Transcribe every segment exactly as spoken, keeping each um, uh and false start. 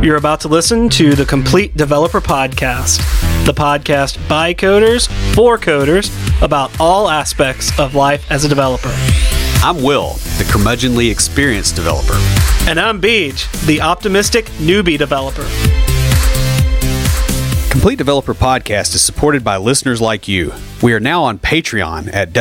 You're about to listen to the Complete Developer Podcast, the podcast by coders, for coders, about all aspects of life as a developer. I'm Will, the curmudgeonly experienced developer. And I'm Beej, the optimistic newbie developer. Complete Developer Podcast is supported by listeners like you. We are now on Patreon at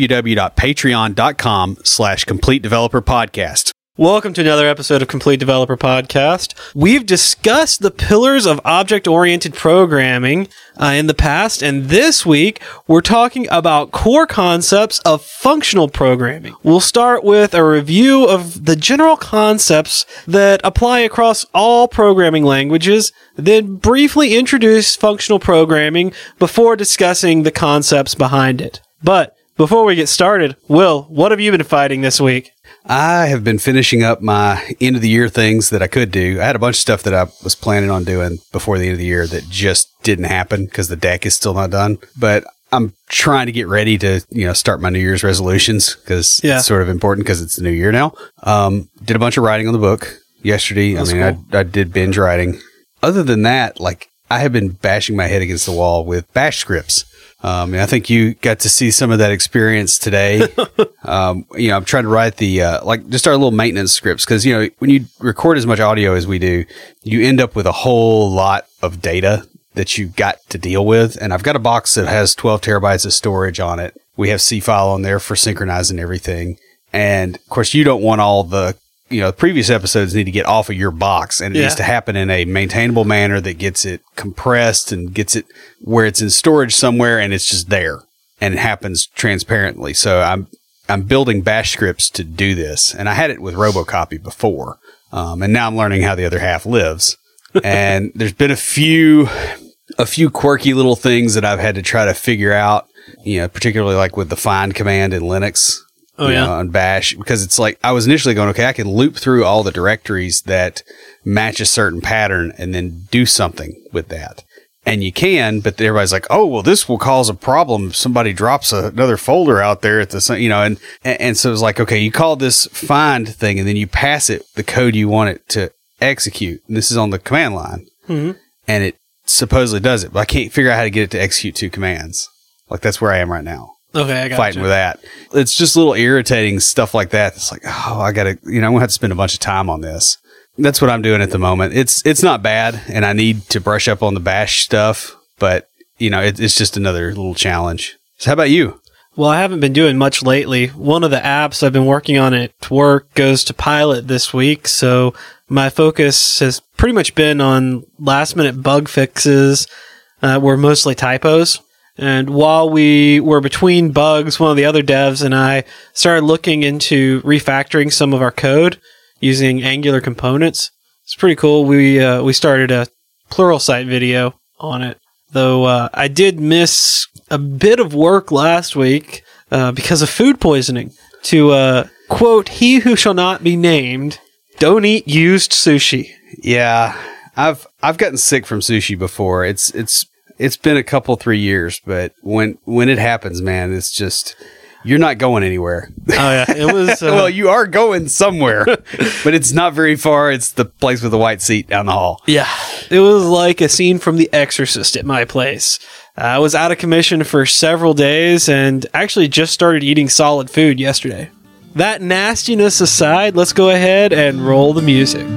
www.patreon.com slash Complete Developer Podcast. Welcome to another episode of Complete Developer Podcast. We've discussed the pillars of object-oriented programming uh, in the past, and this week we're talking about core concepts of functional programming. We'll start with a review of the general concepts that apply across all programming languages, then briefly introduce functional programming before discussing the concepts behind it. But before we get started, Will, what have you been fighting this week? I have been finishing up my end of the year things that I could do. I had a bunch of stuff that I was planning on doing before the end of the year that just didn't happen because the deck is still not done. But I'm trying to get ready to, you know, start my New Year's resolutions because yeah. It's sort of important because it's the new year now. Um, did a bunch of writing on the book yesterday. That's I mean, cool. I, I did binge writing. Other than that, like I have been bashing my head against the wall with bash scripts. Um, and I think you got to see some of that experience today. um, you know, I'm trying to write the, uh, like just our little maintenance scripts. Cause, you know, when you record as much audio as we do, you end up with a whole lot of data that you've got to deal with. And I've got a box that has twelve terabytes of storage on it. We have C-File on there for synchronizing everything. And of course, you don't want all the, you know, previous episodes need to get off of your box, and it yeah. needs to happen in a maintainable manner that gets it compressed and gets it where it's in storage somewhere and it's just there and it happens transparently. So I'm, I'm building bash scripts to do this, and I had it with Robocopy before. Um, and now I'm learning how the other half lives. And there's been a few, a few quirky little things that I've had to try to figure out, you know, particularly like with the find command in Linux. Oh, yeah. Know, on Bash, because it's like I was initially going, okay, I can loop through all the directories that match a certain pattern and then do something with that. And you can, but everybody's like, oh, well, this will cause a problem if somebody drops a, another folder out there at the, you know, and, and so it's like, okay, you call this find thing and then you pass it the code you want it to execute. And this is on the command line. Mm-hmm. And it supposedly does it, but I can't figure out how to get it to execute two commands. Like that's where I am right now. Okay, I got fighting you. with that. It's just little irritating stuff like that. It's like, oh, I gotta, you know, I'm gonna have to spend a bunch of time on this. That's what I'm doing at the moment. It's it's not bad, and I need to brush up on the bash stuff, but you know, it, it's just another little challenge. So, how about you? Well, I haven't been doing much lately. One of the apps I've been working on at work goes to pilot this week, so my focus has pretty much been on last minute bug fixes, uh, were mostly typos. And while we were between bugs, one of the other devs and I started looking into refactoring some of our code using Angular components. It's pretty cool. We uh, we started a Pluralsight video on it, though uh, I did miss a bit of work last week uh, because of food poisoning. To uh, quote, "He who shall not be named, don't eat used sushi." Yeah, I've I've gotten sick from sushi before. It's it's. It's been a couple, three years, but when when it happens, man, it's just, you're not going anywhere. Oh, yeah. It was. Uh, well, you are going somewhere, but it's not very far. It's the place with the white seat down the hall. Yeah. It was like a scene from The Exorcist at my place. Uh, I was out of commission for several days and actually just started eating solid food yesterday. That nastiness aside, let's go ahead and roll the music.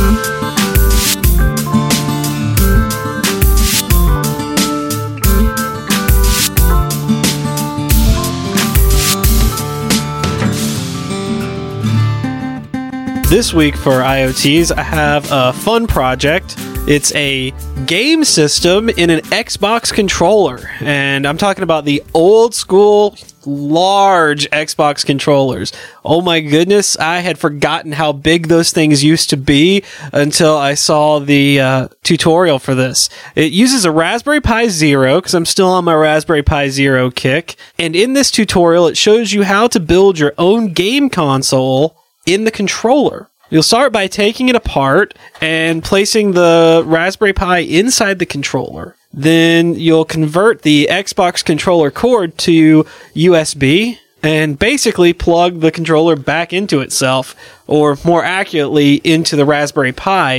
This week for I O Ts, I have a fun project. It's a game system in an Xbox controller, and I'm talking about the old school, large Xbox controllers. Oh my goodness, I had forgotten how big those things used to be until I saw the uh, tutorial for this. It uses a Raspberry Pi Zero, because I'm still on my Raspberry Pi Zero kick, and in this tutorial, it shows you how to build your own game console in the controller. You'll start by taking it apart and placing the Raspberry Pi inside the controller. Then you'll convert the Xbox controller cord to U S B and basically plug the controller back into itself, or more accurately, into the Raspberry Pi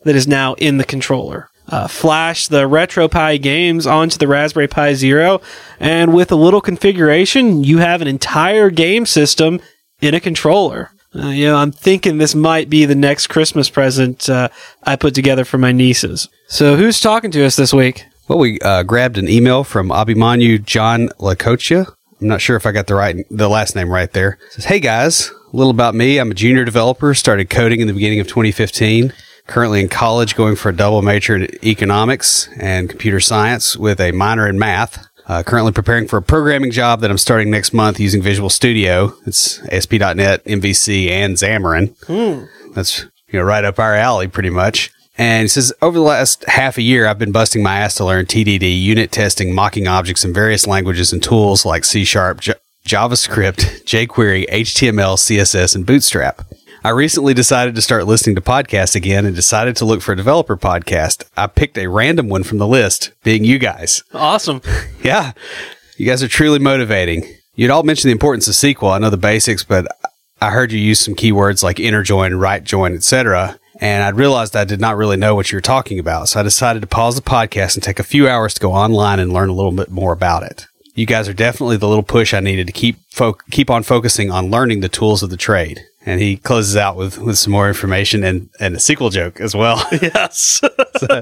that is now in the controller. Uh, flash the RetroPie games onto the Raspberry Pi Zero, and with a little configuration, you have an entire game system in a controller. Uh, you know, I'm thinking this might be the next Christmas present uh, I put together for my nieces. So who's talking to us this week? Well, we uh, grabbed an email from Abhimanyu John Lakocha. I'm not sure if I got the right the last name right there. It says, "Hey guys, a little about me. I'm a junior developer, started coding in the beginning of twenty fifteen. Currently in college going for a double major in economics and computer science with a minor in math. Uh, currently preparing for a programming job that I'm starting next month using Visual Studio. It's A S P dot net, M V C, and Xamarin. Mm. That's you know right up our alley pretty much. And he says, over the last half a year, I've been busting my ass to learn T D D, unit testing, mocking objects in various languages and tools like C Sharp, J- JavaScript, jQuery, H T M L, C S S, and Bootstrap. I recently decided to start listening to podcasts again and decided to look for a developer podcast. I picked a random one from the list, being you guys. Awesome. Yeah. You guys are truly motivating. You'd all mentioned the importance of S Q L. I know the basics, but I heard you use some keywords like inner join, right join, et cetera. And I realized I did not really know what you were talking about. So I decided to pause the podcast and take a few hours to go online and learn a little bit more about it. You guys are definitely the little push I needed to keep fo- keep on focusing on learning the tools of the trade." And he closes out with, with some more information and, and a sequel joke as well. Yes. So,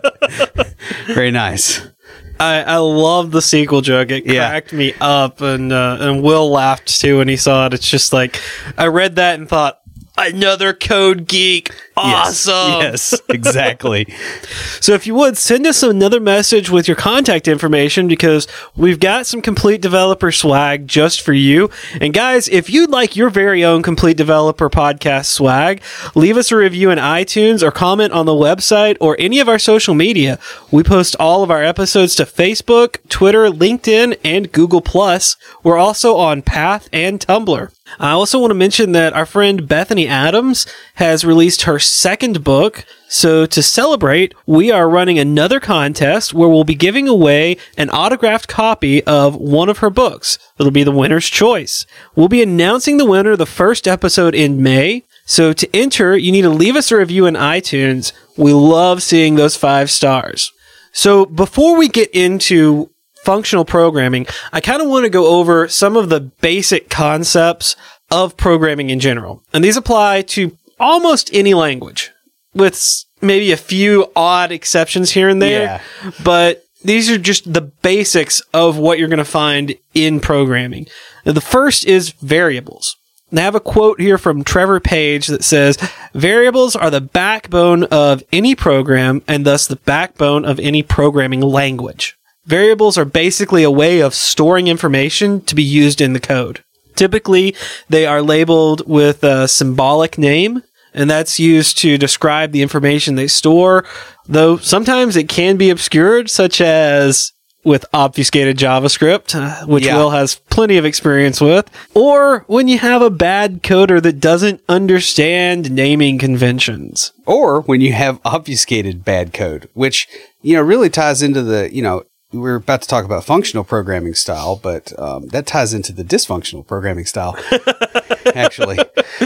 very nice. I, I love the sequel joke. It cracked yeah. me up, and uh, and Will laughed too when he saw it. It's just like, I read that and thought, another code geek. Awesome. Yes, yes, exactly. So if you would, send us another message with your contact information, because we've got some Complete Developer swag just for you. And guys, if you'd like your very own Complete Developer podcast swag, leave us a review in iTunes or comment on the website or any of our social media. We post all of our episodes to Facebook, Twitter, LinkedIn, and Google Plus. We're also on Path and Tumblr. I also want to mention that our friend Bethany Adams has released her second book. So to celebrate, we are running another contest where we'll be giving away an autographed copy of one of her books. It'll be the winner's choice. We'll be announcing the winner the first episode in May. So to enter, you need to leave us a review in iTunes. We love seeing those five stars. So before we get into functional programming, I kind of want to go over some of the basic concepts of programming in general. And these apply to almost any language, with maybe a few odd exceptions here and there. Yeah. But these are just the basics of what you're going to find in programming. Now, the first is variables. And I have a quote here from Trevor Page that says, "Variables are the backbone of any program and thus the backbone of any programming language." Variables are basically a way of storing information to be used in the code. Typically, they are labeled with a symbolic name, and that's used to describe the information they store, though sometimes it can be obscured, such as with obfuscated JavaScript, uh, which yeah. Will has plenty of experience with, or when you have a bad coder that doesn't understand naming conventions. Or when you have obfuscated bad code, which, you know, really ties into the, you know, we're about to talk about functional programming style, but um, that ties into the dysfunctional programming style, actually.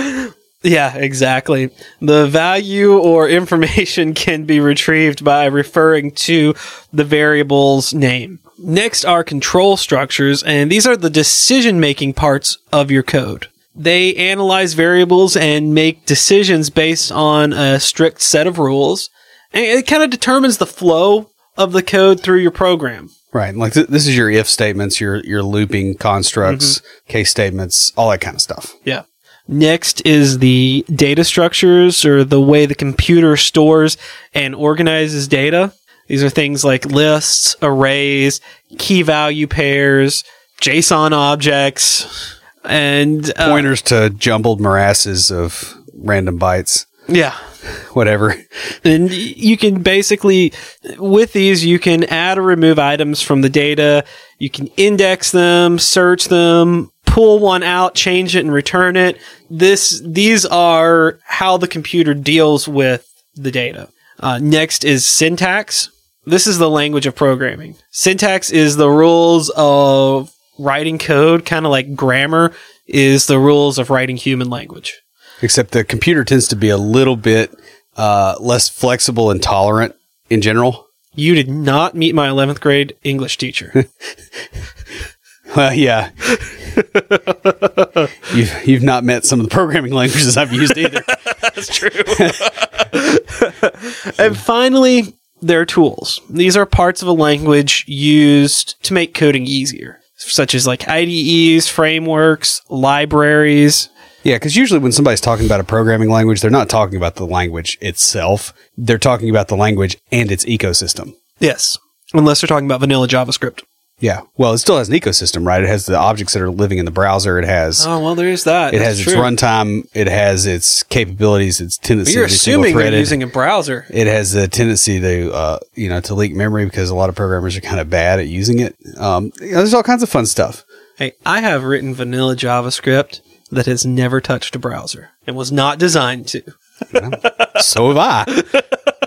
Yeah, exactly. The value or information can be retrieved by referring to the variable's name. Next are control structures, and these are the decision-making parts of your code. They analyze variables and make decisions based on a strict set of rules, and it kind of determines the flow of the code through your program. Right. Like th- this is your if statements, your your looping constructs, mm-hmm. case statements, all that kind of stuff. Yeah. Next is the data structures, or the way the computer stores and organizes data. These are things like lists, arrays, key value pairs, JSON objects, and uh, pointers to jumbled morasses of random bytes. Yeah. Whatever. And you can basically, with these, you can add or remove items from the data. You can index them, search them, pull one out, change it, and return it. This, these are how the computer deals with the data. Uh, next is syntax. This is the language of programming. Syntax is the rules of writing code, kind of like grammar is the rules of writing human language. Except the computer tends to be a little bit uh, less flexible and tolerant in general. You did not meet my eleventh grade English teacher. Well, yeah. you've, you've not met some of the programming languages I've used either. That's true. And finally, there are tools. These are parts of a language used to make coding easier, such as like I D Es, frameworks, libraries. Yeah, because usually when somebody's talking about a programming language, they're not talking about the language itself. They're talking about the language and its ecosystem. Yes, unless they're talking about vanilla JavaScript. Yeah. Well, it still has an ecosystem, right? It has the objects that are living in the browser. It has... Oh, well, there is that. It That's has true. its runtime. It has its capabilities, its tendency But you're to be assuming they're single-threaded. using a browser. It has the tendency to, uh, you know, to leak memory because a lot of programmers are kind of bad at using it. Um, you know, there's all kinds of fun stuff. Hey, I have written vanilla JavaScript that has never touched a browser and was not designed to. You know? So have I.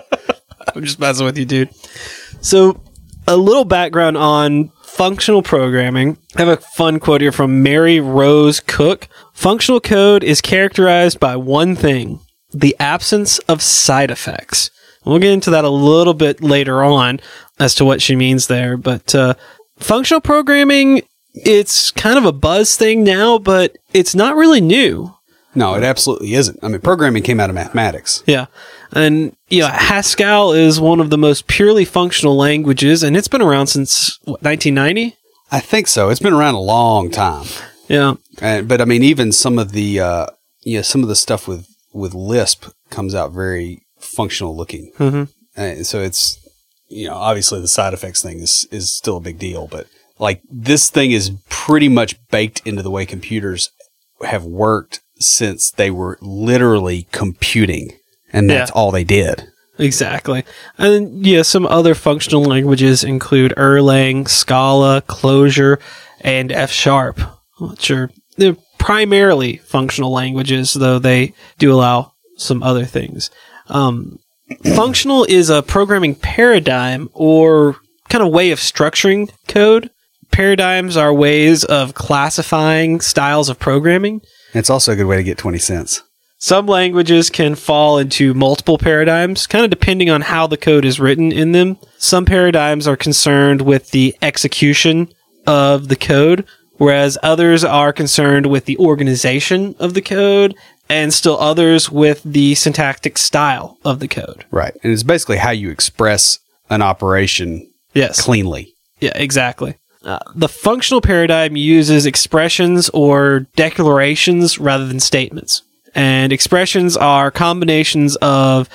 I'm just messing with you, dude. So, a little background on functional programming. I have a fun quote here from Mary Rose Cook. Functional code is characterized by one thing, the absence of side effects. We'll get into that a little bit later on as to what she means there. But uh, functional programming, it's kind of a buzz thing now, but it's not really new. No, it absolutely isn't. I mean, programming came out of mathematics. Yeah. And, you know, Haskell is one of the most purely functional languages, and it's been around since, what, nineteen ninety? I think so. It's been around a long time. Yeah. And, but I mean, even some of the, uh, you know, some of the stuff with, with Lisp comes out very functional looking. Mm-hmm. And so it's, you know, obviously the side effects thing is, is still a big deal, but like this thing is pretty much baked into the way computers have worked since they were literally computing, and that's Yeah. all they did. Exactly. And yeah, some other functional languages include Erlang, Scala, Clojure, and F Sharp, which are they're primarily functional languages, though they do allow some other things. Um, functional is a programming paradigm or kind of way of structuring code. Paradigms are ways of classifying styles of programming. It's also a good way to get twenty cents. Some languages can fall into multiple paradigms, kind of depending on how the code is written in them. Some paradigms are concerned with the execution of the code, whereas others are concerned with the organization of the code, and still others with the syntactic style of the code. Right. And it's basically how you express an operation Yes. cleanly. Yeah, exactly. Uh, the functional paradigm uses expressions or declarations rather than statements. And expressions are combinations of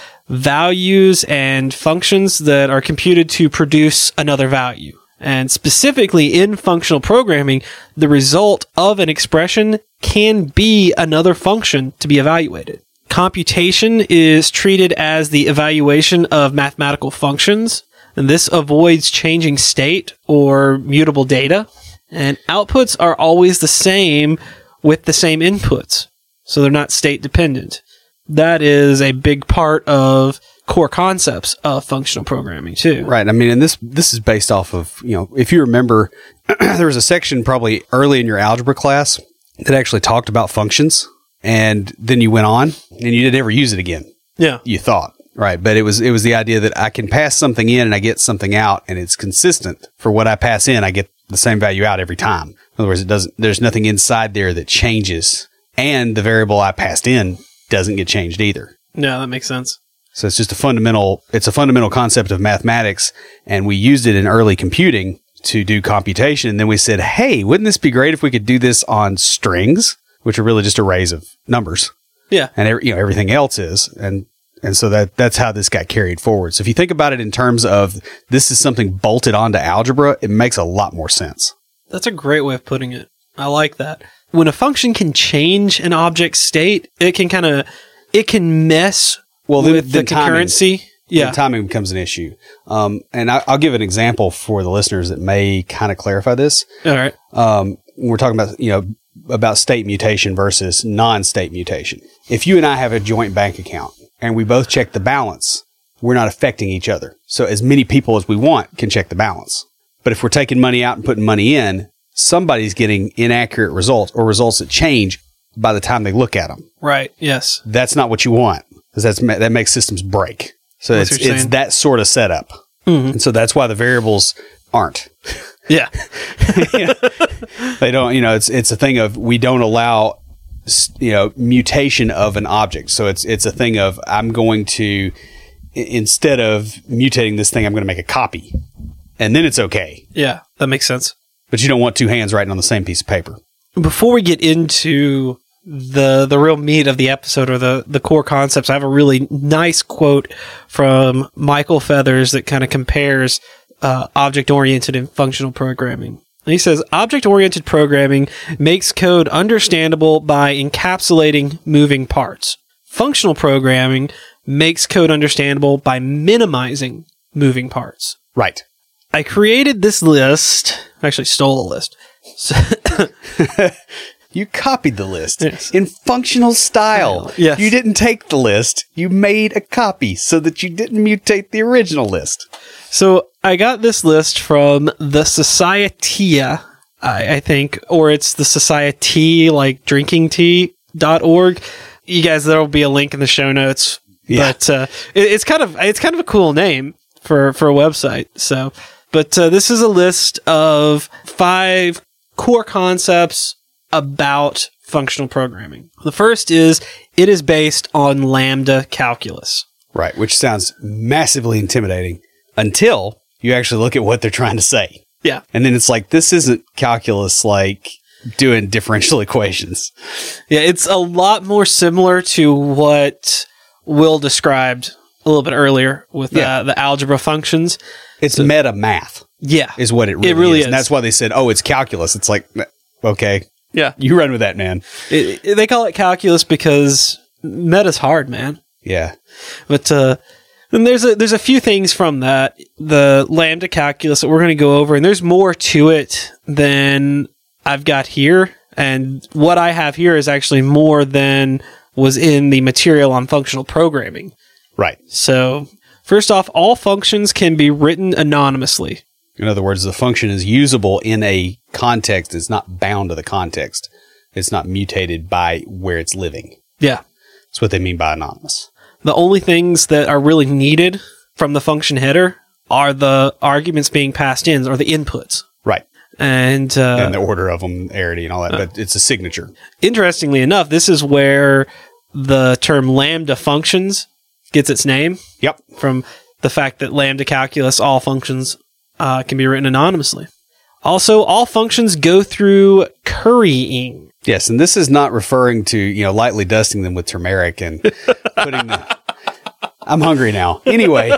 values and functions that are computed to produce another value. And specifically in functional programming, the result of an expression can be another function to be evaluated. Computation is treated as the evaluation of mathematical functions, and this avoids changing state or mutable data. And outputs are always the same with the same inputs, so they're not state dependent. That is a big part of core concepts of functional programming too. Right. I mean, and this this is based off of, you know, if you remember, there was a section probably early in your algebra class that actually talked about functions, and then you went on and you didn't ever use it again. Yeah. You thought. Right. But it was it was the idea that I can pass something in and I get something out, and it's consistent. For what I pass in, I get the same value out every time. In other words, it doesn't there's nothing inside there that changes, and the variable I passed in doesn't get changed either. No, that makes sense. So it's just a fundamental, it's a fundamental concept of mathematics, and we used it in early computing to do computation. And then we said, hey, wouldn't this be great if we could do this on strings, which are really just arrays of numbers? Yeah. And every, you know, everything else is. And, and so that, that's how this got carried forward. So if you think about it in terms of this is something bolted onto algebra, it makes a lot more sense. That's a great way of putting it. I like that. When a function can change an object's state, it can kind of, it can mess Well, then, with then the concurrency. Timing, Yeah. then timing becomes an issue. Um, and I, I'll give an example for the listeners that may kind of clarify this. All right. Um, we're talking about, you know, about state mutation versus non-state mutation. If you and I have a joint bank account and we both check the balance, we're not affecting each other. So as many people as we want can check the balance. But if we're taking money out and putting money in, somebody's getting inaccurate results or results that change by the time they look at them. Right. Yes. That's not what you want. because that's ma- that makes systems break. So That's it's what you're it's saying. that sort of setup, Mhm. and so that's why the variables aren't. Yeah. They don't. You know, it's it's a thing of we don't allow s- you know mutation of an object. So it's it's a thing of I'm going to i- instead of mutating this thing, I'm going to make a copy, and then it's okay. Yeah. That makes sense. But you don't want two hands writing on the same piece of paper. Before we get into the the real meat of the episode or the, the core concepts, I have a really nice quote from Michael Feathers that kind of compares uh, object-oriented and functional programming. And he says, object-oriented programming makes code understandable by encapsulating moving parts. Functional programming makes code understandable by minimizing moving parts. Right. I created this list. I actually stole a list. So You copied the list Yes. in functional style. Yes. You didn't take the list. You made a copy so that you didn't mutate the original list. So I got this list from the Societia, I, I think, or it's the Society, like drinking tea dot org. You guys, there will be a link in the show notes. Yeah. But uh, it, it's kind of it's kind of a cool name for, for a website. So, but uh, this is a list of five core concepts about functional programming. The first is it is based on lambda calculus. Right, which sounds massively intimidating until you actually look at what they're trying to say. Yeah. And then it's like, this isn't calculus like doing differential equations. Yeah, it's a lot more similar to what Will described a little bit earlier with Yeah. uh, the algebra functions. It's meta math Yeah. is what it really, It really is. is. And that's why they said, oh, it's calculus. It's like, okay, Yeah. you run with that, man. It, it- they call it calculus because meta's hard, man. Yeah. But uh, then there's a there's a few things from that the lambda calculus that we're going to go over, and there's more to it than I've got here. And what I have here is actually more than was in the material on functional programming. Right. So first off, all functions can be written anonymously. In other words, the function is usable in a context. It's not bound to the context. It's not mutated by where it's living. Yeah. That's what they mean by anonymous. The only things that are really needed from the function header are the arguments being passed in, or the inputs. Right. And, uh, And the order of them, arity and all that, but it's a signature. interestingly enough, this is where the term lambda functions gets its name, Yep. from the fact that lambda calculus, all functions uh, can be written anonymously. Also, all functions go through currying. Yes, and this is not referring to, you know, lightly dusting them with turmeric and putting the... I'm hungry now. Anyway.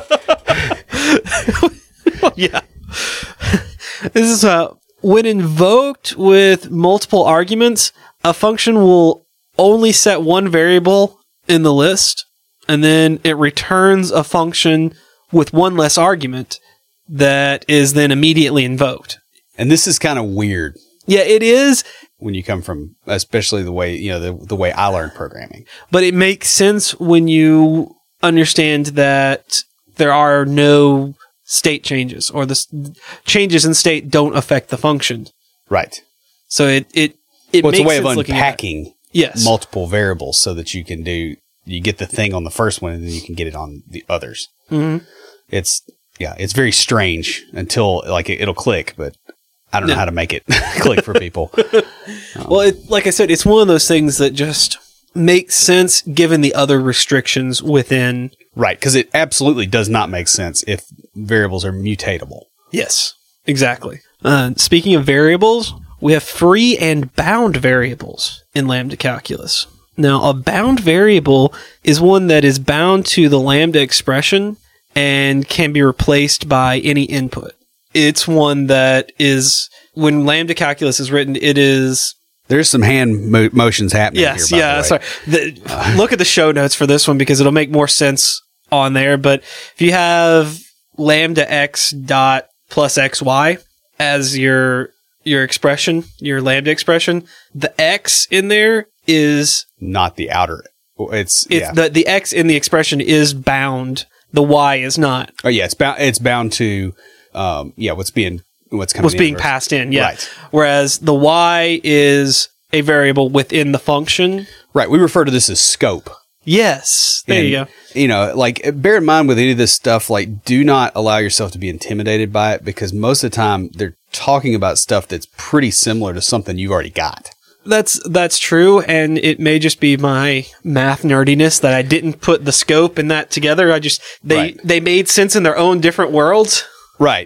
Yeah. This is uh, when invoked with multiple arguments, a function will only set one variable in the list, and then it returns a function with one less argument that is then immediately invoked. And this is kind of weird Yeah, it is, when you come from, especially the way, you know, the, the way I learned programming. but it makes sense when you understand that there are no state changes, or the s- changes in state don't affect the function. Right. So it it it Well, it's makes a way of sense looking at it. unpacking Yes. multiple variables so that you can do, you get the thing on the first one and then you can get it on the others. Mhm. It's, yeah, it's very strange until like it, it'll click, but I don't know Yeah. how to make it click for people. Well, it, like I said, it's one of those things that just makes sense given the other restrictions within. Right. Because it absolutely does not make sense if variables are mutatable. Yes, exactly. Uh, speaking of variables, we have free and bound variables in lambda calculus. Now, a bound variable is one that is bound to the lambda expression and can be replaced by any input. It's one that is, when lambda calculus is written, it is... There's some hand mo- motions happening Yes, here. By yeah, the way. sorry. The, look at the show notes for this one because it'll make more sense on there. But if you have lambda x dot plus xy as your your expression, your lambda expression, the x in there is Not the outer. It's, it's yeah. the the x in the expression is bound. The y is not. oh yeah, it's bound. It's bound to, um, yeah, what's being what's coming What's in being versus- passed in, yeah. Right. Whereas the y is a variable within the function. Right. We refer to this as scope. Yes. There And, you go. You know, like bear in mind with any of this stuff, like do not allow yourself to be intimidated by it because most of the time they're talking about stuff that's pretty similar to something you've already got. That's that's true, and it may just be my math nerdiness that I didn't put the scope and that together. I just they Right. they made sense in their own different worlds, Right.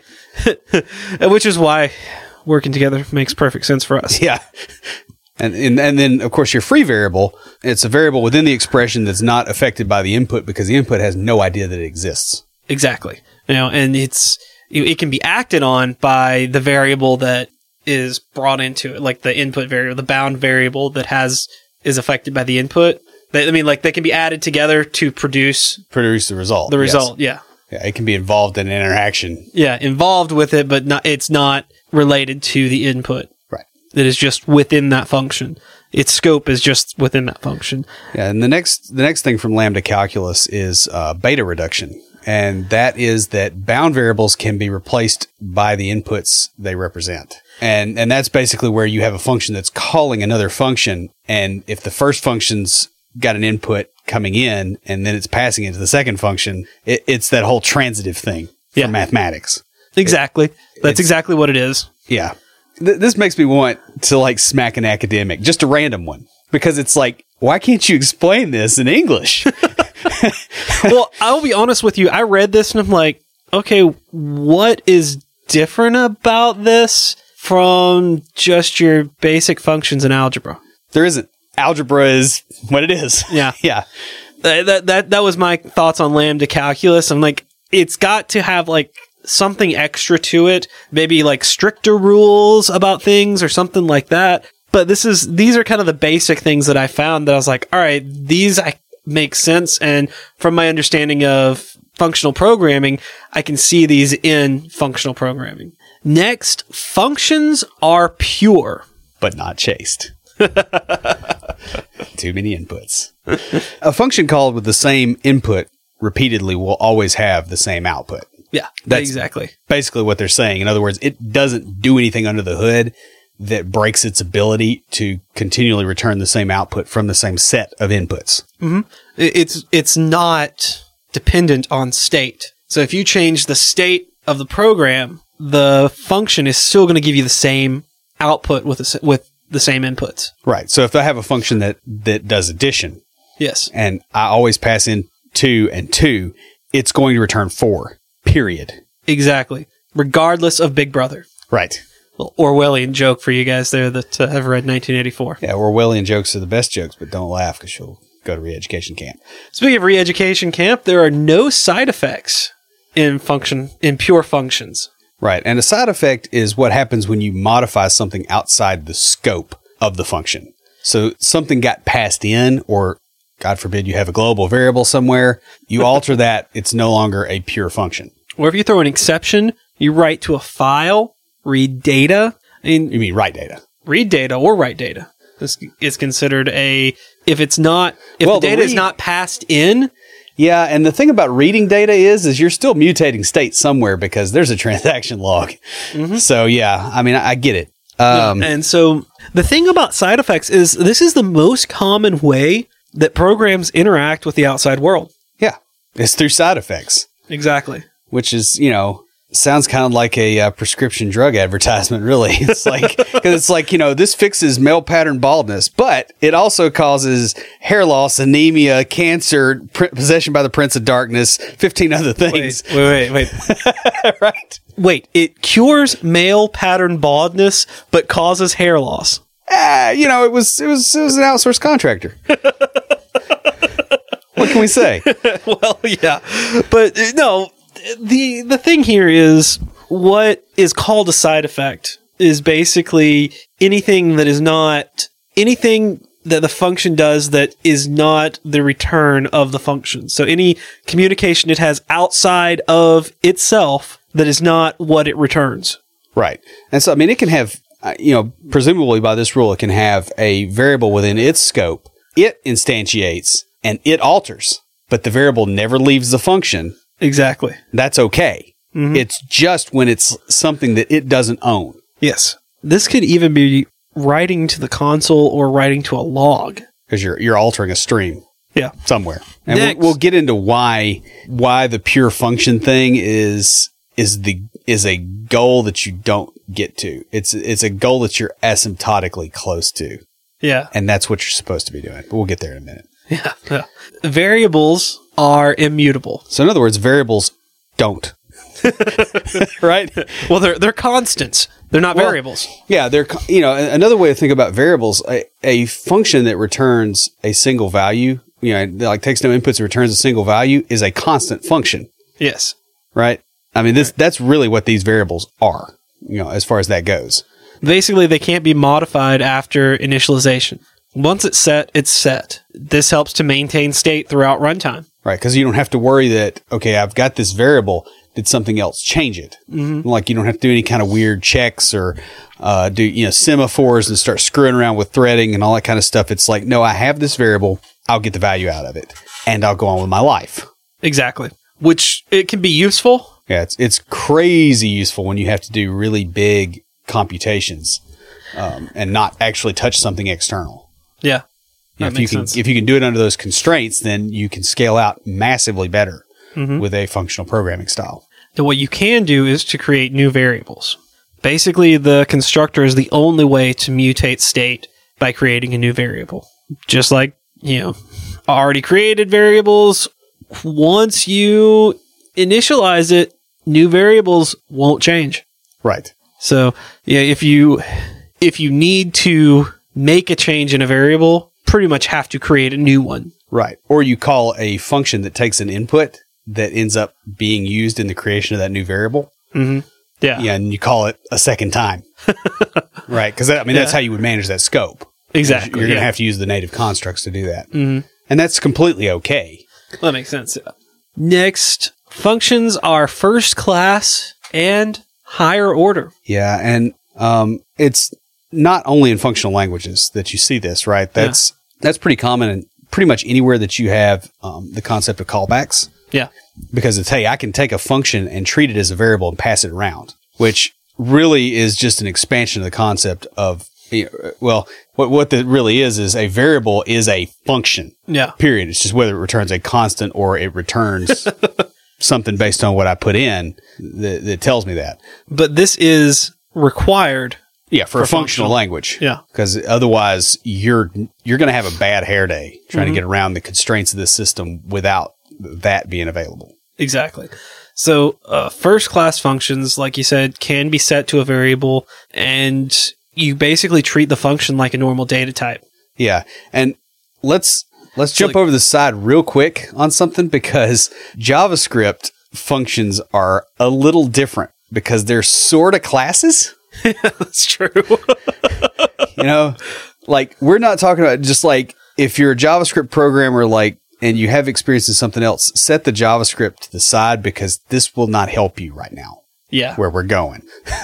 which is why working together makes perfect sense for us. Yeah. And, and and then, of course, your free variable, it's a variable within the expression that's not affected by the input because the input has no idea that it exists. Exactly. You know, and it's it can be acted on by the variable that is brought into it, like the input variable, the bound variable that has is affected by the input. They, I mean, like they can be added together to produce Produce the result. the yes. result. Yeah. Yeah, it can be involved in an interaction. Yeah, involved with it, but not, it's not related to the input. Right. It is just within that function. Its scope is just within that function. Yeah, and the next the next thing from lambda calculus is uh, beta reduction, and that is that bound variables can be replaced by the inputs they represent, and and that's basically where you have a function that's calling another function, and if the first function's got an input coming in, and then it's passing it to the second function, it, it's that whole transitive thing from Yeah. mathematics. Exactly. That's it's- exactly what it is. Yeah. Th- this makes me want to like smack an academic, just a random one, because it's like, why can't you explain this in English? Well, I'll be honest with you. I read this and I'm like, okay, what is different about this from just your basic functions in algebra? There isn't. Algebra is what it is. Yeah. Yeah. That, that that that was my thoughts on lambda calculus. I'm like, it's got to have like something extra to it, maybe like stricter rules about things or something like that. But this is these are kind of the basic things that I found that I was like, all right, these I make sense, and from my understanding of functional programming, I can see these in functional programming. Next, functions are pure. But not chaste. Too many inputs. A function called with the same input repeatedly will always have the same output. Yeah, That's- exactly. Basically what they're saying. In other words, it doesn't do anything under the hood that breaks its ability to continually return the same output from the same set of inputs. It- It's it's not dependent on state. So if you change the state of the program, the function is still going to give you the same output with the, s- with the same inputs. Right. So if I have a function that, that does addition Yes. and I always pass in two and two, it's going to return four, period. Exactly. Regardless of Big Brother. Right. Little Orwellian joke for you guys there that uh, have read nineteen eighty-four. Yeah, Orwellian jokes are the best jokes, but don't laugh because you'll go to re-education camp. Speaking of re-education camp, there are no side effects in function in pure functions. Right. And a side effect is what happens when you modify something outside the scope of the function. So something got passed in, or God forbid you have a global variable somewhere, you alter that, it's no longer a pure function. Or if you throw an exception, you write to a file, read data. I mean, You mean write data. read data or write data. This is considered a, if it's not, if Well, the the data is read- not passed in, Yeah, and the thing about reading data is, is you're still mutating state somewhere because there's a transaction log. So yeah, I mean, I, I get it. Um, and so the thing about side effects is this is the most common way that programs interact with the outside world. yeah, it's through side effects, Exactly. which is, you know, sounds kind of like a uh, prescription drug advertisement, really. It's like, because it's like, you know, this fixes male pattern baldness, but it also causes hair loss, anemia, cancer, pr- possession by the prince of darkness, fifteen other things. Wait, wait, wait, wait. Right? Wait, it cures male pattern baldness, but causes hair loss. Ah, you know, it was, it was, it was an outsourced contractor. What can we say? Well, yeah, but uh, no. The the thing here is what is called a side effect is basically anything that is not anything that the function does that is not the return of the function. So any communication it has outside of itself that is not what it returns. Right. And so, I mean, it can have, uh, you know, presumably by this rule, it can have a variable within its scope. It instantiates and it alters, but the variable never leaves the function. Exactly. That's okay. It's just when it's something that it doesn't own. Yes. This could even be writing to the console or writing to a log. Because you're, you're altering a stream. Yeah. somewhere. And Next. we'll, we'll get into why why the pure function thing is is the is a goal that you don't get to. It's it's a goal that you're asymptotically close to, Yeah. and that's what you're supposed to be doing. But we'll get there in a minute. Yeah. yeah. Variables are immutable. So in other words, variables don't. Right? Well, they're they're constants. They're not Well, variables. Yeah, they're co- you know another way to think about variables. A, a function that returns a single value, you know, that, like takes no inputs and returns a single value, is a constant function, Yes. right? I mean, this that's really what these variables are, you know, as far as that goes. Basically, they can't be modified after initialization. Once it's set, it's set. This helps to maintain state throughout runtime. Right, because you don't have to worry that, okay, I've got this variable, did something else change it? Mm-hmm. Like you don't have to do any kind of weird checks or uh, do, you know, semaphores and start screwing around with threading and all that kind of stuff. It's like, no, I have this variable, I'll get the value out of it, and I'll go on with my life. Exactly. Which it can be useful. Yeah, it's it's crazy useful when you have to do really big computations um, and not actually touch something external. Yeah. You know, That if you makes can sense. if you can do it under those constraints, then you can scale out massively better Mm-hmm. with a functional programming style. Now, what you can do is to create new variables. Basically, the constructor is the only way to mutate state by creating a new variable. Just like, you know, already created variables, once you initialize it, new variables won't change. Right. So, yeah, if you if you need to make a change in a variable, pretty much have to create a new one. Right. Or you call a function that takes an input that ends up being used in the creation of that new variable. Mm-hmm. Yeah. Yeah, and you call it a second time. Right. Because, I mean, that's Yeah. how you would manage that scope. Exactly. You're going to yeah. have to use the native constructs to do that. Mm-hmm. And that's completely okay. That makes sense. Yeah. Next, functions are first class and higher order. Yeah, and um, it's not only in functional languages that you see this, right? That's that's pretty common in pretty much anywhere that you have um, the concept of callbacks. Yeah. Because it's, hey, I can take a function and treat it as a variable and pass it around, which really is just an expansion of the concept of, you know, well, what what that really is is a variable is a function. Yeah. Period. It's just whether it returns a constant or it returns something based on what I put in that, that tells me that. But this is required. Yeah, for, For a functional, functional. language. Yeah. Because otherwise you're you're going to have a bad hair day trying Mm-hmm. to get around the constraints of this system without that being available. Exactly. So, uh, first class functions, like you said, can be set to a variable, and you basically treat the function like a normal data type. Yeah. And let's let's jump like- over the side real quick on something, because JavaScript functions are a little different because they're sort of classes. That's true. You know, like we're not talking about just like if you're a JavaScript programmer, like, and you have experience in something else, set the JavaScript to the side because this will not help you right now Yeah. where we're going.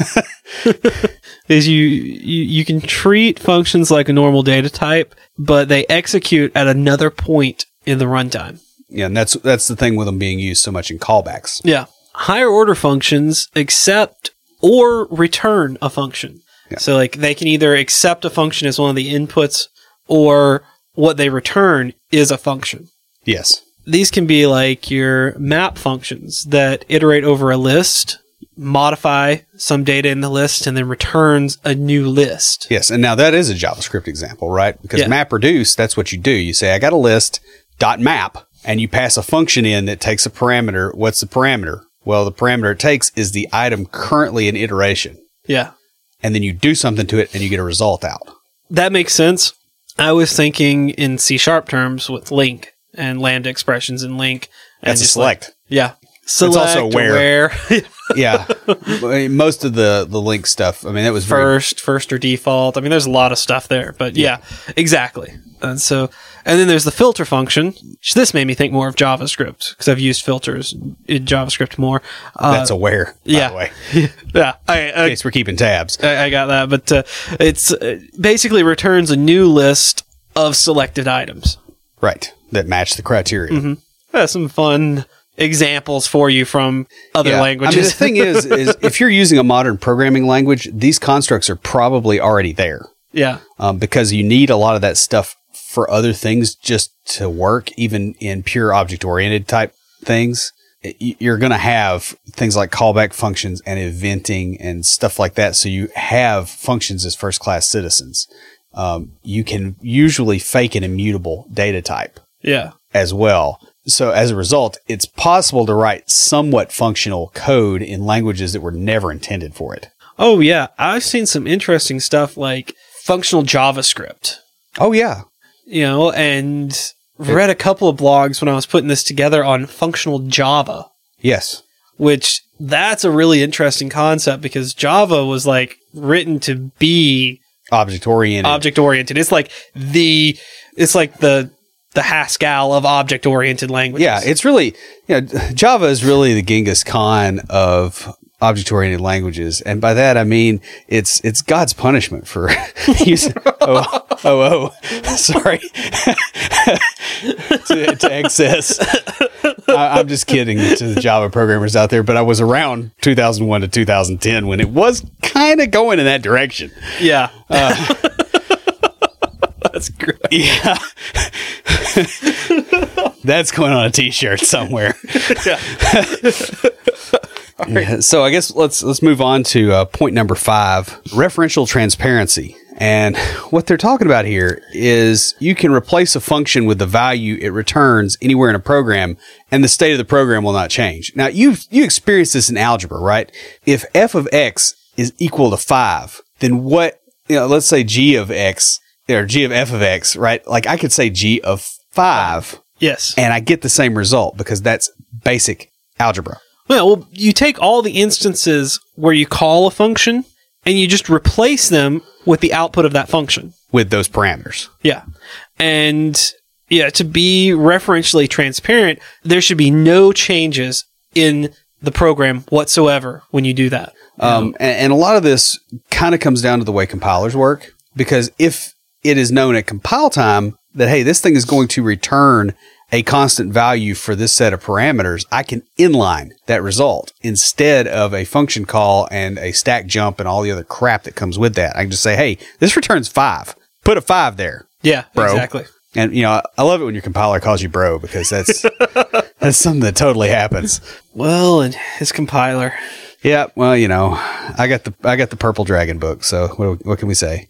Is you, you you can treat functions like a normal data type, but they execute at another point in the runtime. Yeah, and that's that's the thing with them being used so much in callbacks. Yeah. Higher order functions accept or return a function. Yeah. So like they can either accept a function as one of the inputs, or what they return is a function. Yes. These can be like your map functions that iterate over a list, modify some data in the list, and then returns a new list. Yes, and now that is a JavaScript example, right? Because Yeah. MapReduce, that's what you do. You say, I got a list, dot map, and you pass a function in that takes a parameter. What's the parameter? Well, the parameter it takes is the item currently in iteration. Yeah. And then you do something to it and you get a result out. That makes sense. I was thinking in C sharp terms with link and lambda expressions in link. And That's a just select. Like, yeah. Select, also where. where. Yeah. I mean, most of the, the link stuff, I mean, that was very, first, first or default. I mean, there's a lot of stuff there, but yeah, exactly. And so, and then there's the filter function. This made me think more of JavaScript because I've used filters in JavaScript more. Uh, that's aware, by yeah. the way. yeah, I, In I, case we're keeping tabs. I, I got that, but uh, it's uh, basically returns a new list of selected items. Right. That match the criteria. Mm-hmm. Uh, some fun examples for you from other Yeah. languages. I mean, the thing is, is if you're using a modern programming language, these constructs are probably already there. yeah, Um, because you need a lot of that stuff for other things just to work, even in pure object-oriented type things, you're going to have things like callback functions and eventing and stuff like that. So you have functions as first-class citizens. Um, you can usually fake an immutable data type Yeah. as well. So as a result, it's possible to write somewhat functional code in languages that were never intended for it. Oh, yeah. I've seen some interesting stuff like functional JavaScript, Oh, yeah. you know, and read a couple of blogs when I was putting this together on functional Java, Yes. which that's a really interesting concept because Java was like written to be Object-oriented. object oriented. It's like the, it's like the, the Haskell of object oriented languages. Yeah, it's really, you know, Java is really the Genghis Khan of object-oriented languages, and by that I mean it's it's God's punishment for using oh oh oh sorry to, to excess. I, I'm just kidding to the Java programmers out there, but I was around two thousand one to two thousand ten when it was kind of going in that direction. Yeah. Uh, That's great. Yeah. That's going on a t-shirt somewhere. Yeah. Yeah, so I guess let's let's move on to uh, point number five, referential transparency. And what they're talking about here is you can replace a function with the value it returns anywhere in a program, and the state of the program will not change. Now, you you experience this in algebra, right? If f of x is equal to five, then what, you know, let's say g of x, or g of f of x, right? Like I could say g of five, Yes. and I get the same result because that's basic algebra. Well, well, you take all the instances where you call a function and you just replace them with the output of that function. With those parameters. Yeah. And yeah, to be referentially transparent, there should be no changes in the program whatsoever when you do that. Um, and, and a lot of this kind of comes down to the way compilers work, because if it is known at compile time that, hey, this thing is going to return a constant value for this set of parameters, I can inline that result instead of a function call and a stack jump and all the other crap that comes with that. I can just say, hey, this returns five. Put a five there. Yeah, bro. exactly. And, you know, I love it when your compiler calls you bro, because that's that's something that totally happens. Well, and his compiler. Yeah, well, you know, I got the I got the Purple Dragon book, so what, what can we say?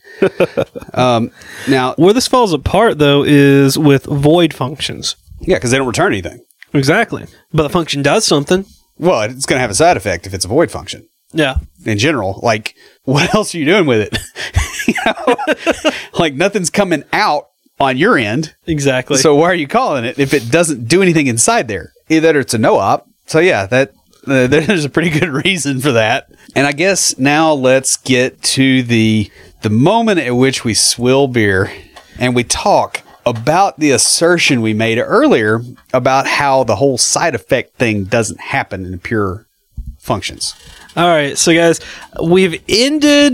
um, now, Where this falls apart, though, is with void functions. yeah, because they don't return anything. Exactly. But the function does something. Well, it's going to have a side effect if it's a void function. Yeah. In general, like, what else are you doing with it? You know, like nothing's coming out on your end. Exactly. So why are you calling it if it doesn't do anything inside there? Either it's a no-op. So yeah, that uh, there's a pretty good reason for that. And I guess now let's get to the the moment at which we swill beer and we talk about the assertion we made earlier about how the whole side effect thing doesn't happen in pure functions. All right, so guys, we've ended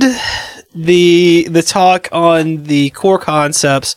the the talk on the core concepts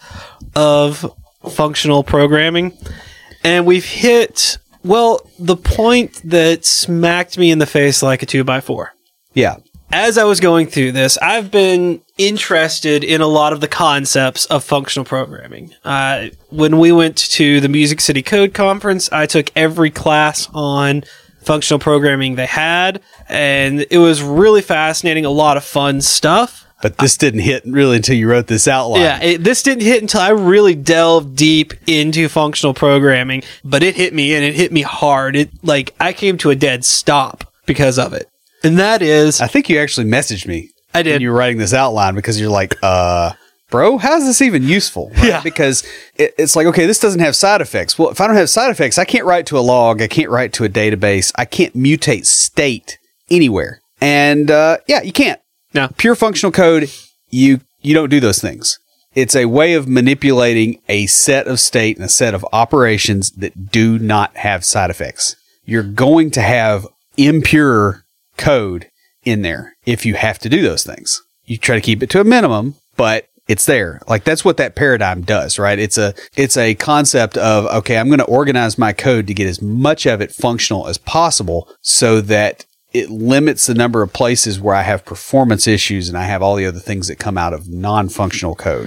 of functional programming, and we've hit, well, the point that smacked me in the face like a two by four. Yeah. As I was going through this, I've been interested in a lot of the concepts of functional programming. Uh, when we went to the Music City Code Conference, I took every class on functional programming they had, and it was really fascinating, a lot of fun stuff. But this didn't hit really until you wrote this outline. Yeah, it, this didn't hit until I really delved deep into functional programming, but it hit me, and it hit me hard. It like I came to a dead stop because of it. And that is, I think you actually messaged me. I did. When you were writing this outline, because you're like, uh, bro, how's this even useful? Right? Yeah. Because it, it's like, okay, this doesn't have side effects. Well, if I don't have side effects, I can't write to a log. I can't write to a database. I can't mutate state anywhere. And, uh, yeah, you can't. No. Pure functional code, you, you don't do those things. It's a way of manipulating a set of state and a set of operations that do not have side effects. You're going to have impure code in there if you have to do those things. You try to keep it to a minimum, but it's there. Like that's what that paradigm does, right? It's a it's a concept of, okay, I'm going to organize my code to get as much of it functional as possible so that it limits the number of places where I have performance issues and I have all the other things that come out of non-functional code.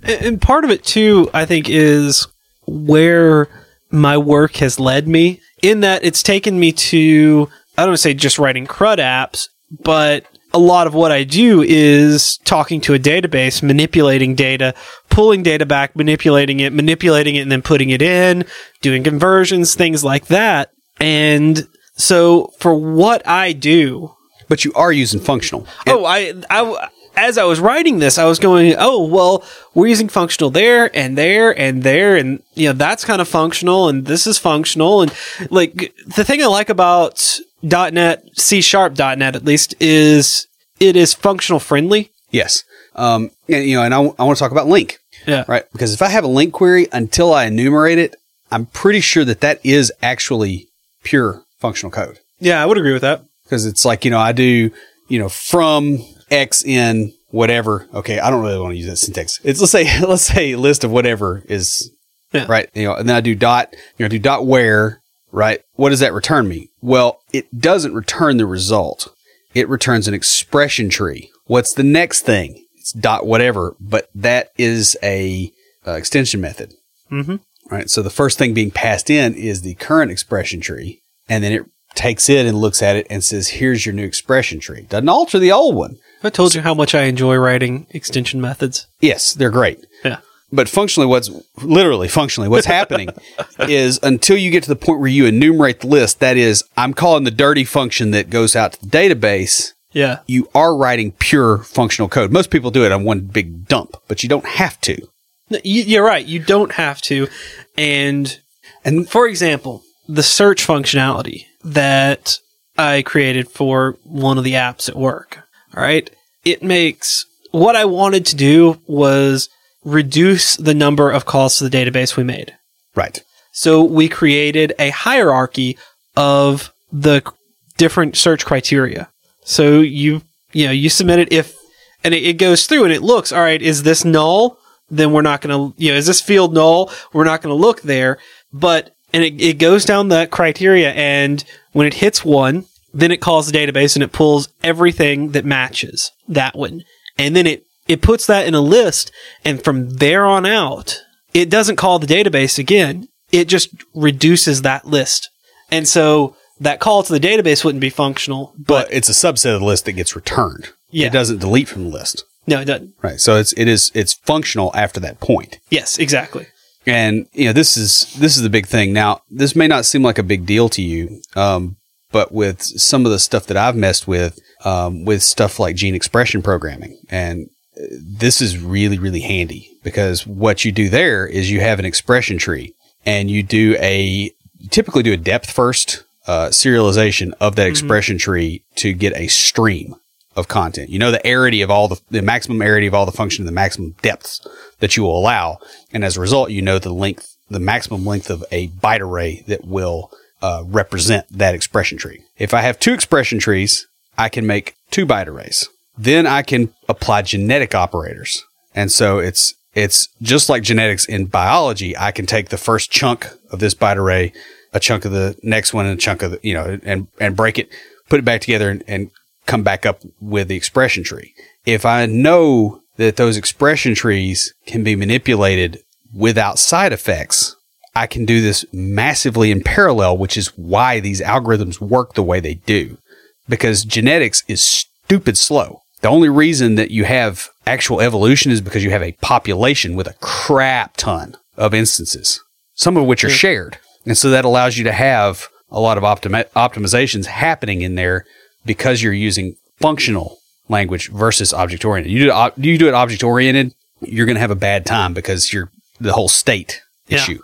And part of it, too, I think, is where my work has led me, in that it's taken me to, I don't want to say just writing CRUD apps, but a lot of what I do is talking to a database, manipulating data, pulling data back, manipulating it, manipulating it, and then putting it in, doing conversions, things like that. And so for what I do... But you are using functional. Oh, I... I as I was writing this, I was going, oh, well, we're using functional there and there and there. And, you know, that's kind of functional and this is functional. And like the thing I like about .NET, C Sharp dot net at least, is it is functional friendly. Yes. Um, and, you know, and I, w- I want to talk about link. Yeah. Right. Because if I have a link query until I enumerate it, I'm pretty sure that that is actually pure functional code. Yeah, I would agree with that. Because it's like, you know, I do, you know, from X in whatever. Okay, I don't really want to use that syntax. It's let's say let's say a list of whatever is yeah. right. You know, and then I do dot. You know, do dot where. Right. What does that return me? Well, it doesn't return the result. It returns an expression tree. What's the next thing? It's dot whatever, but that is a uh, extension method. Mm-hmm. Right. So the first thing being passed in is the current expression tree, and then it takes it and looks at it and says, here's your new expression tree. Doesn't alter the old one. I told you how much I enjoy writing extension methods. Yes, they're great. Yeah. But functionally, what's literally functionally what's happening is until you get to the point where you enumerate the list, that is, I'm calling the dirty function that goes out to the database. Yeah. You are writing pure functional code. Most people do it on one big dump, but you don't have to. You're right. You don't have to. And, and for example, the search functionality that I created for one of the apps at work. All right. It makes what I wanted to do was reduce the number of calls to the database we made. Right. So we created a hierarchy of the different search criteria. So you, you know, you submit it if, and it, it goes through and it looks, all right, is this null? Then we're not going to, you know, is this field null? We're not going to look there. But And it, it goes down that criteria, and when it hits one, then it calls the database and it pulls everything that matches that one. And then it, it puts that in a list, and from there on out, it doesn't call the database again. It just reduces that list. And so that call to the database wouldn't be functional. But, but it's a subset of the list that gets returned. Yeah. It doesn't delete from the list. No, it doesn't. Right. So it's it is it's functional after that point. Yes, exactly. And, you know, this is, this is the big thing. Now, this may not seem like a big deal to you. Um, but with some of the stuff that I've messed with, um, with stuff like gene expression programming, and this is really, really handy because what you do there is you have an expression tree and you do a, you typically do a depth first, uh, serialization of that mm-hmm. expression tree to get a stream of content. You know, the arity of all the, the maximum arity of all the function, the maximum depths that you will allow. And as a result, you know, the length, the maximum length of a byte array that will uh, represent that expression tree. If I have two expression trees, I can make two byte arrays. Then I can apply genetic operators. And so it's, it's just like genetics in biology. I can take the first chunk of this byte array, a chunk of the next one, and a chunk of the, you know, and, and break it, put it back together and, and come back up with the expression tree. If I know that those expression trees can be manipulated without side effects, I can do this massively in parallel, which is why these algorithms work the way they do. Because genetics is stupid slow. The only reason that you have actual evolution is because you have a population with a crap ton of instances, some of which are shared. And so that allows you to have a lot of optimi- optimizations happening in there because you're using functional language versus object-oriented. You do, it, you do it object-oriented, you're going to have a bad time because you're the whole state yeah. issue.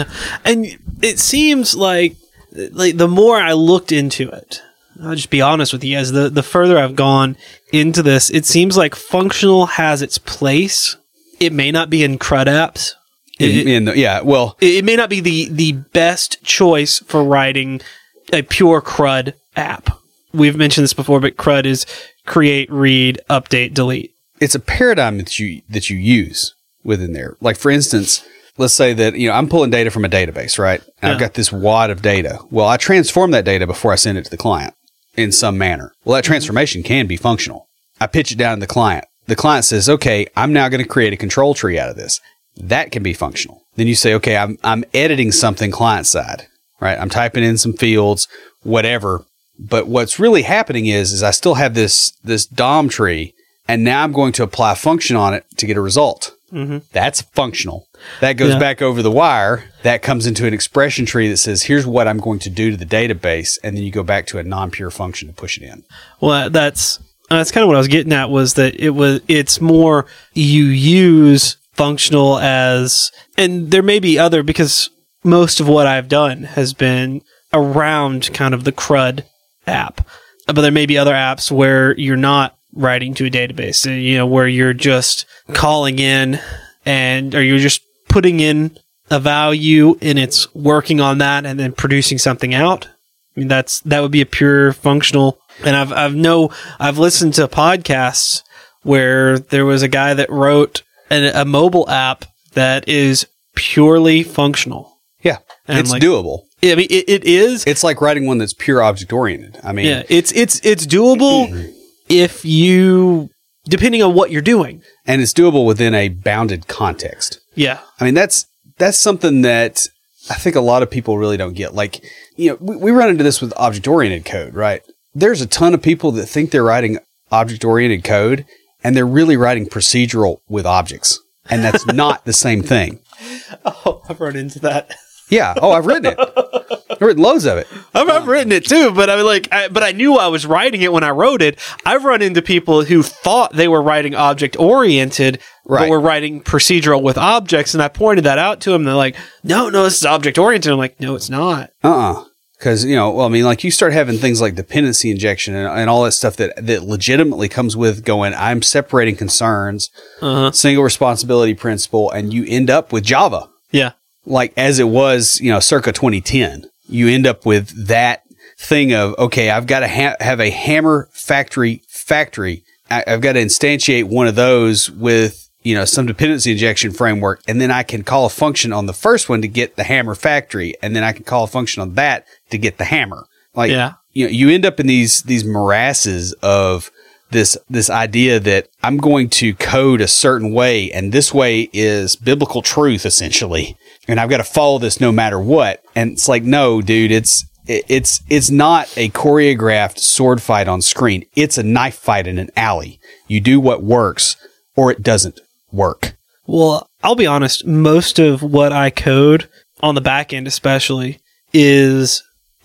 And it seems like, like the more I looked into it, I'll just be honest with you guys, the, the further I've gone into this, it seems like functional has its place. It may not be in CRUD apps. In, it, in the, yeah, well... It, it may not be the, the best choice for writing a pure CRUD app. We've mentioned this before, but CRUD is create, read, update, delete. It's a paradigm that you that you use within there. Like, for instance, let's say that, you know, I'm pulling data from a database, right? And yeah. I've got this wad of data. Well, I transform that data before I send it to the client in some manner. Well, that transformation can be functional. I pitch it down to the client. the client says, okay, I'm now going to create a control tree out of this. That can be functional. Then you say, okay, I'm, I'm editing something client side, right? I'm typing in some fields, whatever. But what's really happening is, is I still have this, this D O M tree, and now I'm going to apply a function on it to get a result. Mm-hmm. That's functional. That goes yeah. back over the wire. That comes into an expression tree that says, here's what I'm going to do to the database. And then you go back to a non-pure function to push it in. Well, that's, that's kind of what I was getting at, was that it was, it's more you use functional as, and there may be other, because most of what I've done has been around kind of the CRUD app, but there may be other apps where you're not writing to a database, you know, where you're just calling in and, or you're just putting in a value and it's working on that and then producing something out. I mean, that's, that would be a pure functional. And I've, I've no, I've listened to podcasts where there was a guy that wrote an, a mobile app that is purely functional. Yeah. And it's like, doable. I mean, it, it is. It's like writing one that's pure object oriented. I mean, yeah, it's, it's, it's doable if you, depending on what you're doing. And it's doable within a bounded context. Yeah. I mean, that's, that's something that I think a lot of people really don't get. Like, you know, we, we run into this with object oriented code, right? There's a ton of people that think they're writing object oriented code and they're really writing procedural with objects. And that's not the same thing. Oh, I've run into that. Yeah. Oh, I've written it. I've written loads of it. I've, I've written it too, but I mean, like, I, but I knew I was writing it when I wrote it. I've run into people who thought they were writing object oriented, right, but were writing procedural with objects, and I pointed that out to them. They're like, "No, no, this is object oriented." I'm like, "No, it's not." Uh, uh-uh. Because you know, well, I mean, like you start having things like dependency injection and, and all that stuff that that legitimately comes with going, I'm separating concerns, uh-huh. single responsibility principle, and you end up with Java. Yeah. Like as it was, you know, circa twenty ten, you end up with that thing of, okay, I've got to ha- have a hammer factory factory. I- I've got to instantiate one of those with, you know, some dependency injection framework. And then I can call a function on the first one to get the hammer factory. And then I can call a function on that to get the hammer. Like, yeah. you know, you end up in these, these morasses of this, this idea that I'm going to code a certain way. And this way is biblical truth, essentially. And I've got to follow this no matter what. And it's like, no, dude, it's, it's, it's not a choreographed sword fight on screen. It's a knife fight in an alley. You do what works or it doesn't work. Well, I'll be honest. Most of what I code on the back end, especially, is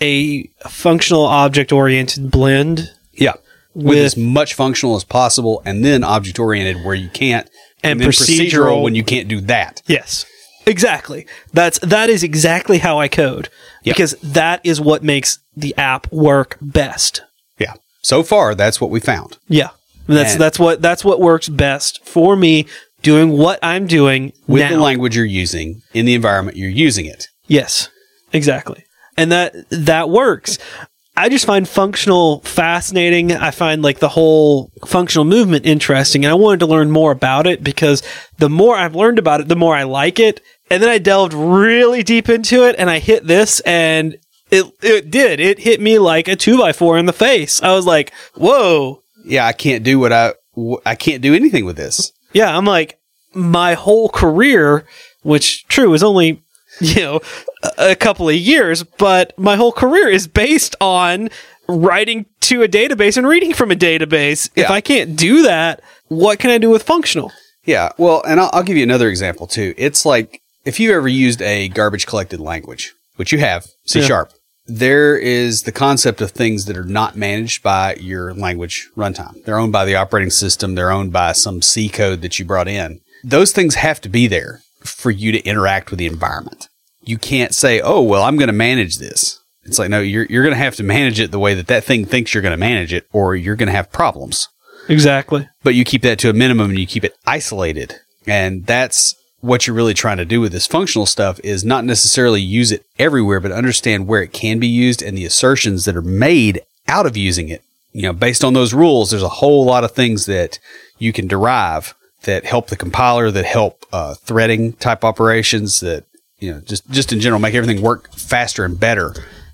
a functional object oriented blend. Yeah. With, with as much functional as possible and then object oriented where you can't. And, and then procedural, procedural when you can't do that. Yes. Exactly. That's that is exactly how I code, yep. because that is what makes the app work best. Yeah. So far, that's what we found. Yeah. That's and that's what that's what works best for me doing what I'm doing with now. The language you're using in the environment you're using it. Yes. Exactly. And that that works. I just find functional fascinating. I find like the whole functional movement interesting. And I wanted to learn more about it because the more I've learned about it, the more I like it. And then I delved really deep into it and I hit this and it it did. It hit me like a two by four in the face. I was like, whoa. Yeah, I can't do what I, I can't do anything with this. Yeah, I'm like, my whole career, which true is only, you know, a couple of years, but my whole career is based on writing to a database and reading from a database. Yeah. If I can't do that, what can I do with functional? Yeah, well, and I'll, I'll give you another example too. It's like if you've ever used a garbage collected language, which you have, C Sharp, yeah. there is the concept of things that are not managed by your language runtime. They're owned by the operating system. They're owned by some C code that you brought in. Those things have to be there for you to interact with the environment. You can't say, oh, well, I'm going to manage this. It's like, no, you're you're going to have to manage it the way that that thing thinks you're going to manage it, or you're going to have problems. Exactly. But you keep that to a minimum and you keep it isolated. And that's what you're really trying to do with this functional stuff is not necessarily use it everywhere, but understand where it can be used and the assertions that are made out of using it. You know, based on those rules, there's a whole lot of things that you can derive that help the compiler, that help uh, threading type operations, that, you know, just, just in general, make everything work faster and better.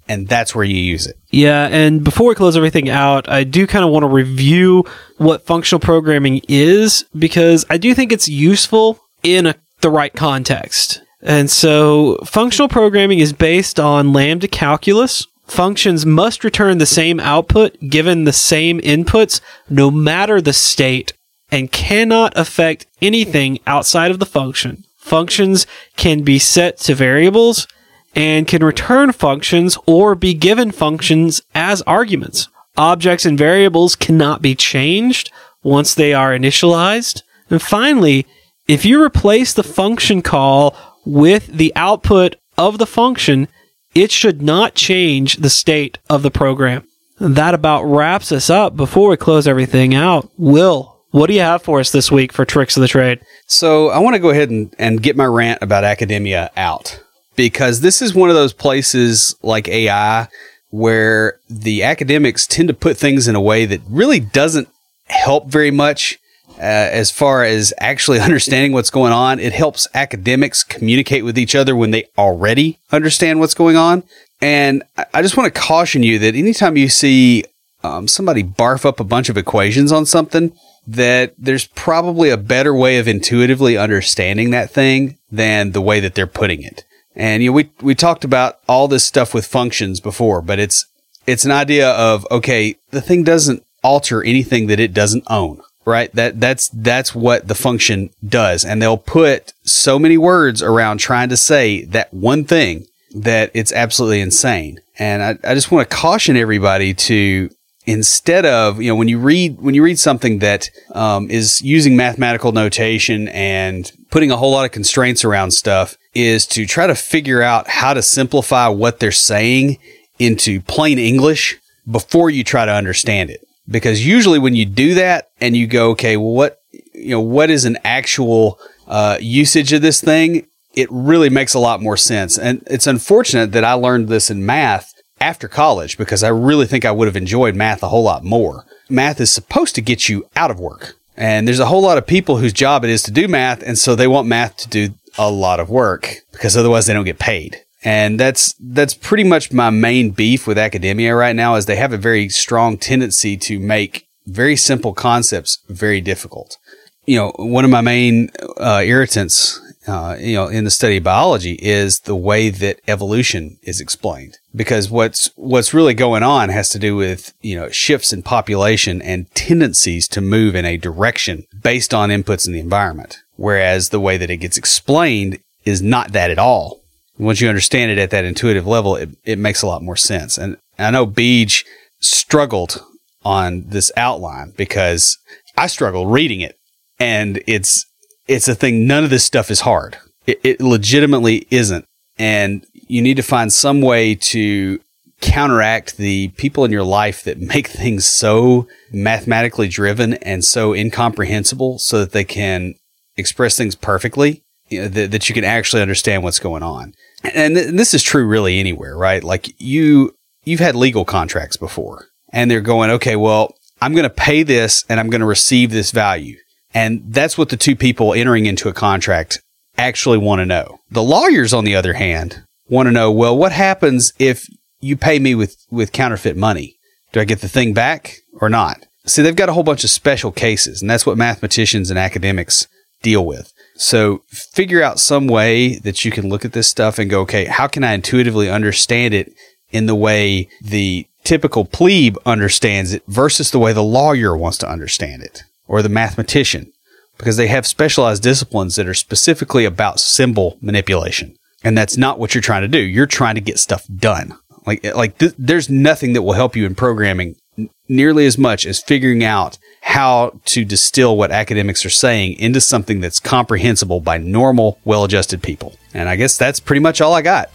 and that's where you use it. Yeah, and before we close everything out, I do kind of want to review what functional programming is, because I do think it's useful in a, the right context. And so functional programming is based on lambda calculus. Functions must return the same output given the same inputs, no matter the state, and cannot affect anything outside of the function. Functions can be set to variables and can return functions or be given functions as arguments. Objects and variables cannot be changed once they are initialized. And finally, if you replace the function call with the output of the function, it should not change the state of the program. That about wraps us up. Before we close everything out, Will, what do you have for us this week for Tricks of the Trade? So I want to go ahead and, and get my rant about academia out, because this is one of those places like A I where the academics tend to put things in a way that really doesn't help very much uh, as far as actually understanding what's going on. It helps academics communicate with each other when they already understand what's going on. And I just want to caution you that anytime you see um, somebody barf up a bunch of equations on something, that there's probably a better way of intuitively understanding that thing than the way that they're putting it. And you know, we we talked about all this stuff with functions before, but it's it's an idea of, okay, the thing doesn't alter anything that it doesn't own, right? That that's that's what the function does. And they'll put so many words around trying to say that one thing that it's absolutely insane. And I, I just want to caution everybody to, instead of, you know, when you read, when you read something that um, is using mathematical notation and putting a whole lot of constraints around stuff, is to try to figure out how to simplify what they're saying into plain English before you try to understand it. Because usually when you do that and you go, okay, well, what, you know, what is an actual uh, usage of this thing? It really makes a lot more sense. And it's unfortunate that I learned this in math after college, because I really think I would have enjoyed math a whole lot more. Math is supposed to get you out of work. And there's a whole lot of people whose job it is to do math. And so they want math to do a lot of work, because otherwise they don't get paid. And that's, that's pretty much my main beef with academia right now, is they have a very strong tendency to make very simple concepts very difficult. You know, one of my main uh, irritants Uh, you know, in the study of biology is the way that evolution is explained, because what's, what's really going on has to do with, you know, shifts in population and tendencies to move in a direction based on inputs in the environment. Whereas the way that it gets explained is not that at all. Once you understand it at that intuitive level, it, it makes a lot more sense. And I know Beej struggled on this outline, because I struggled reading it, and it's, It's a thing. None of this stuff is hard. It, it legitimately isn't. And you need to find some way to counteract the people in your life that make things so mathematically driven and so incomprehensible, so that they can express things perfectly, you know, that, that you can actually understand what's going on. And th- this is true really anywhere, right? Like you, you've had legal contracts before, and they're going, okay, well, I'm going to pay this and I'm going to receive this value. And that's what the two people entering into a contract actually want to know. The lawyers, on the other hand, want to know, well, what happens if you pay me with, with counterfeit money? Do I get the thing back or not? See, they've got a whole bunch of special cases, and that's what mathematicians and academics deal with. So figure out some way that you can look at this stuff and go, okay, how can I intuitively understand it in the way the typical plebe understands it versus the way the lawyer wants to understand it, or the mathematician, because they have specialized disciplines that are specifically about symbol manipulation. And that's not what you're trying to do. You're trying to get stuff done. Like, like th- there's nothing that will help you in programming n- nearly as much as figuring out how to distill what academics are saying into something that's comprehensible by normal, well-adjusted people. And I guess that's pretty much all I got.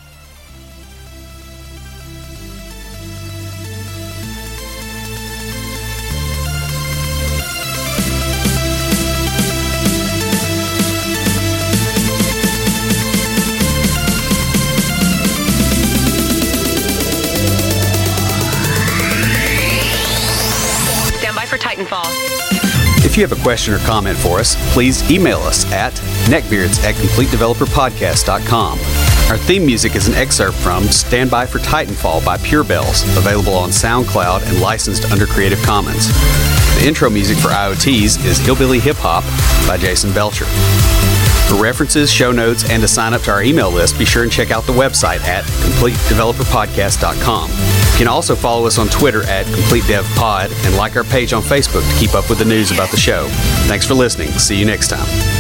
If you have a question or comment for us, please email us at neckbeards at complete developer podcast dot com. Our theme music is an excerpt from Stand By for Titanfall by Pure Bells, available on SoundCloud and licensed under Creative Commons. The intro music for I O Ts is Hillbilly Hip Hop by Jason Belcher. For references, show notes, and to sign up to our email list, be sure and check out the website at complete developer podcast dot com. You can also follow us on Twitter at complete dev pod and like our page on Facebook to keep up with the news about the show. Thanks for listening. See you next time.